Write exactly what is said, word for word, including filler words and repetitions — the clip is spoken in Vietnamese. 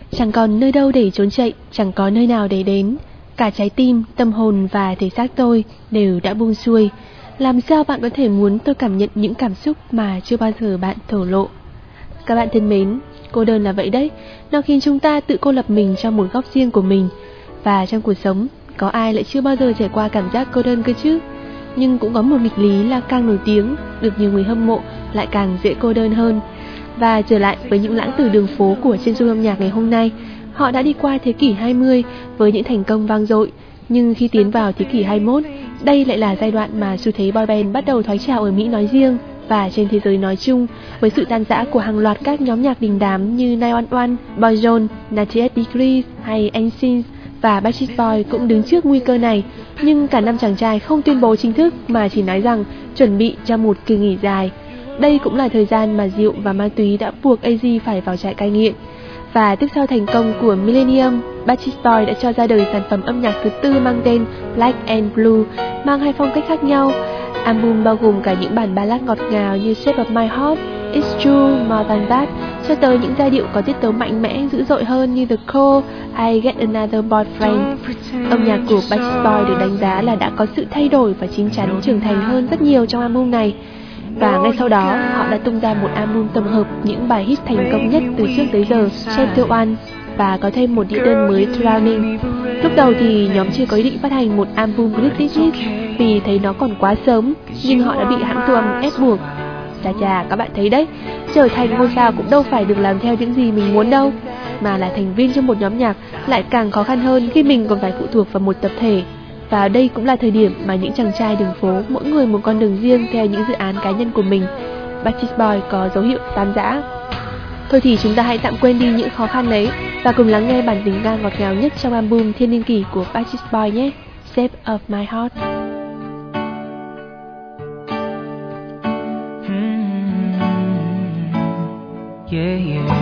Chẳng còn nơi đâu để trốn chạy, chẳng có nơi nào để đến. Cả trái tim, tâm hồn và thể xác tôi đều đã buông xuôi. Làm sao bạn có thể muốn tôi cảm nhận những cảm xúc mà chưa bao giờ bạn thổ lộ? Các bạn thân mến, cô đơn là vậy đấy. Nó khiến chúng ta tự cô lập mình trong một góc riêng của mình. Và trong cuộc sống, có ai lại chưa bao giờ trải qua cảm giác cô đơn cơ chứ? Nhưng cũng có một nghịch lý là càng nổi tiếng, được nhiều người hâm mộ, lại càng dễ cô đơn hơn. Và trở lại với những lãng tử đường phố của chân dung âm nhạc ngày hôm nay, họ đã đi qua thế kỷ hai mươi với những thành công vang dội. Nhưng khi tiến vào thế kỷ hai mươi mốt, đây lại là giai đoạn mà xu thế boy band bắt đầu thoái trào ở Mỹ nói riêng và trên thế giới nói chung, với sự tan rã của hàng loạt các nhóm nhạc đình đám như nine one one, Boyzone, ninety eight Degrees hay en sync, và Backstreet Boys cũng đứng trước nguy cơ này. Nhưng cả năm chàng trai không tuyên bố chính thức mà chỉ nói rằng chuẩn bị cho một kỳ nghỉ dài. Đây cũng là thời gian mà rượu và ma túy đã buộc a zê phải vào trại cai nghiện. Và tiếp sau thành công của Millennium, Backstreet Boys đã cho ra đời sản phẩm âm nhạc thứ tư mang tên Black and Blue, mang hai phong cách khác nhau. Album bao gồm cả những bản ballad ngọt ngào như Shape of My Heart, It's True, More Than That, cho tới những giai điệu có tiết tấu mạnh mẽ dữ dội hơn như The Call, I Get Another Boyfriend. Âm nhạc của Backstreet Boys được đánh giá là đã có sự thay đổi và chín chắn trưởng thành hơn rất nhiều trong album này. Và ngay sau đó, họ đã tung ra một album tổng hợp những bài hit thành công nhất từ trước tới giờ, Chapter One, và có thêm một đĩa đơn mới, Drowning. Lúc đầu thì nhóm chưa có ý định phát hành một album greatest hits vì thấy nó còn quá sớm, nhưng họ đã bị hãng thu âm ép buộc. Chà chà, các bạn thấy đấy, trở thành ngôi sao cũng đâu phải được làm theo những gì mình muốn đâu, mà là thành viên trong một nhóm nhạc lại càng khó khăn hơn khi mình còn phải phụ thuộc vào một tập thể. Và đây cũng là thời điểm mà những chàng trai đường phố mỗi người một con đường riêng theo những dự án cá nhân của mình. Backstreet Boys có dấu hiệu tan rã. Thôi thì chúng ta hãy tạm quên đi những khó khăn ấy và cùng lắng nghe bản tình ca ngọt ngào nhất trong album thiên niên kỷ của Backstreet Boys nhé. Shape of My Heart. Mm-hmm. Yeah, yeah.